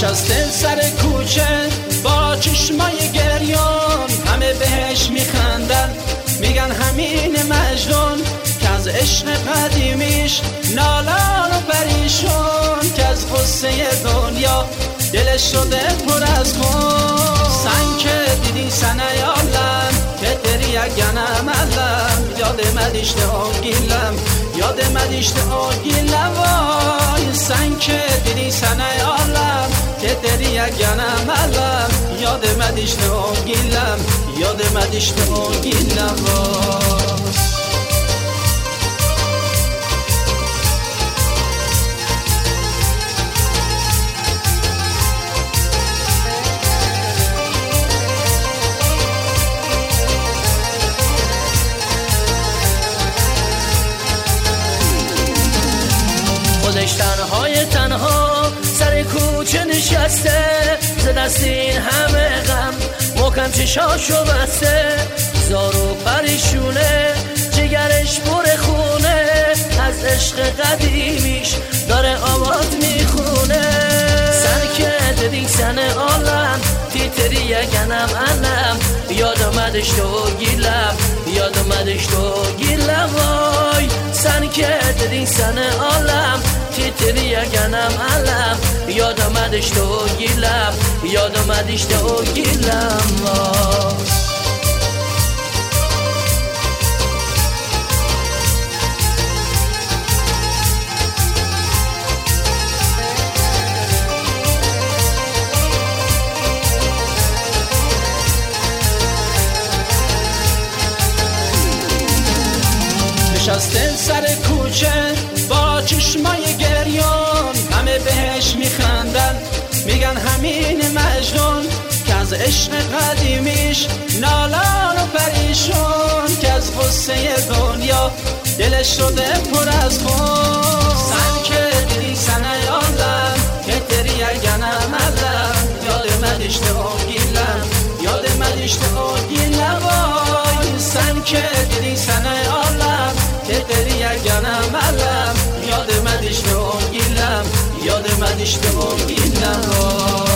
نشسته سر کوچه با چشمای گریان، همه بهش میخندن میگن همین مجنون، که از عشق قدیمیش نالان و پریشون، که از غصه دنیا دلش شده پر از خون. سن که دیدی سنه یالم که تری گنم علم، یاد مدیشت آگیلم یاد مدیشت آگیلم وای. سن که دیدی سنه یالم که تری گنم علم، یاد مدیشت آگیلم یاد مدیشت آگیلم وای. خودش تنها سر کوچه نشسته، ز دست این همه غم محکم چشاشو بسته، زار و پریشونه جگرش پر خونه، از عشق قدیمیش داره آواز میخونه. سن که دیدی سن عالم تیتری گنم علم، یاد آمدش تو گیلم یاد آمدش تو گیلم وای. سن که دیدی سن عالم تیتری گنم علم، یاد آمدش تو گیلم یاد آمدش تو گیلم وای. نشسته سر کوچه با چشمای گریان، همه بهش میخندن میگن همین مجنون، که از عشق قدیمیش نالان و پریشون، که از غصه دنیا دلش شده پر از خون. سن که دیدی سنه یالم که تری گنم علم، یاد مدیشت آگیلم یاد مدیشت آگیلم وای. سن که دیدی سنه یالم که تری گنم علم، یاد مدیشت آگیلم یاد مدیشت آگیلم وای.